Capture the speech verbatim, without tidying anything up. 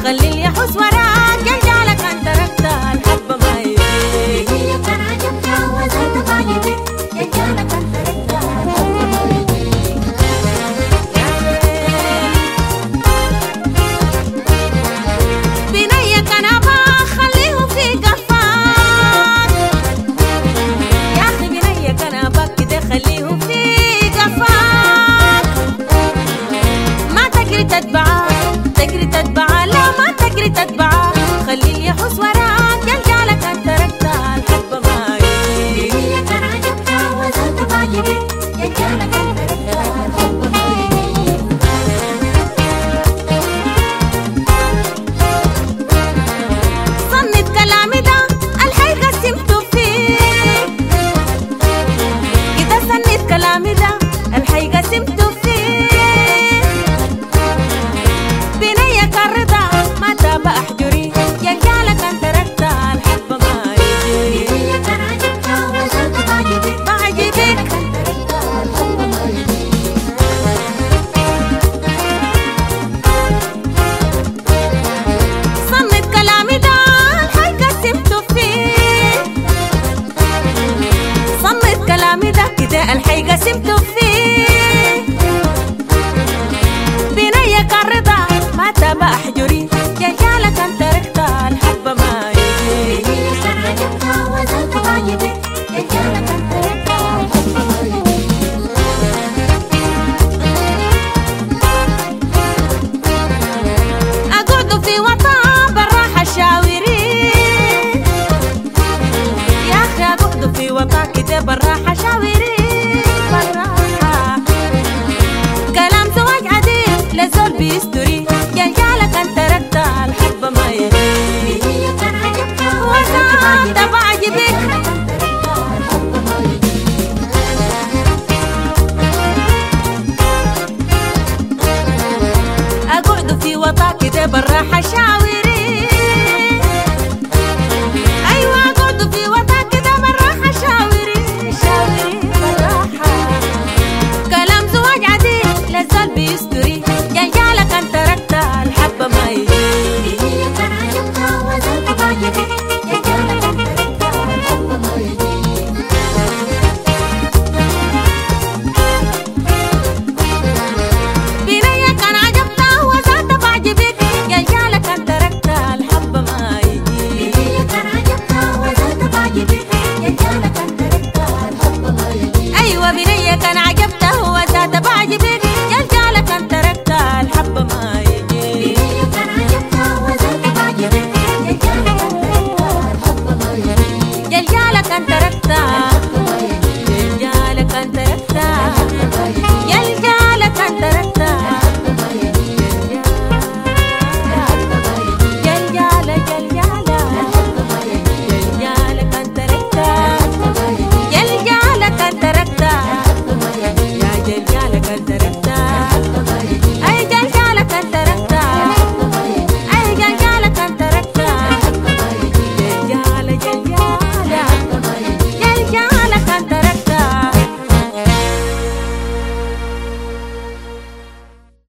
خلي اللي يحوس وراك يرجعلك أن تركت الحب ما يجيك. هي كان عجبتها وزاد بعجبك يرجعلك أن تركت الحب ما يجيك. بنيك أنا بخليه في قفاك يا أخي، بنيك أنا بك كده خليه في قفاك. ما تجري تتبعه تجري تتبعه لا ما تجري تتبعه، خلي اللي يحوس وراك يرجعلك أن تركت الحب ما يجيك. هي كان عجبتها وزاد بعجبك يرجعلك أن تركت الحب ما يجيك. صنت كلامي ده الحي قسمته فيه كده، صنت كلامي ده الحي قسمته فيه. بنيك الرضا ما تابع احجري يرجعلك ان تركت الحب ما يجيك. هي كان عجبتها وزاد بعجبك بعجبك أن تركت الحب ما يجيك. صنت كلامي ده الحي قسمته فيه، صنت كلامي ده كده الحي قسمته فيه. بنيك الرضا ما تابع احجري يرجعلك ان تركت الحب ما يجيك. هي كان عجبتها وزاد بعجبك يرجعلك أن تركت الحب ما يجيك. اقعد في وطن بالراحه شاوري يا اخي، اقعد في وطن كده بالراحه شاوري بالراحه. كلام زواج عديل لزول بيستري يرجعلك ان تركت الحب ما يجيك. هي كان عجبتها وزاد بعجبك أن تركت الحب ما يجيك. اقعد في وطا كده بالراحه شاوري. ايوه اقعد في وطا كده بالراحه شاوري شاوري بالراحه. كلام زواج عديل للزول بيستري يرجعلك ان تركت الحب ما يجيك. هي كان عجبتها وزاد بعجبك يرجعلك أن تركت الحب ما يجيك. بنيك انا عجبته وزاد بعجبك يرجعلك ان تركت الحب ما يجيك. هي كان عجبتها وزاد بعجبك يرجعلك أن تركت الحب ما يجيك. ايوه بنيك انا عجبته وزاد بعجبك يرجعلك ان تركت الحب ما يجيك. هي كان عجبتها وزاد بعجبك يرجعلك أن تركت الحب ما يجيك. يرجعلك ان تركت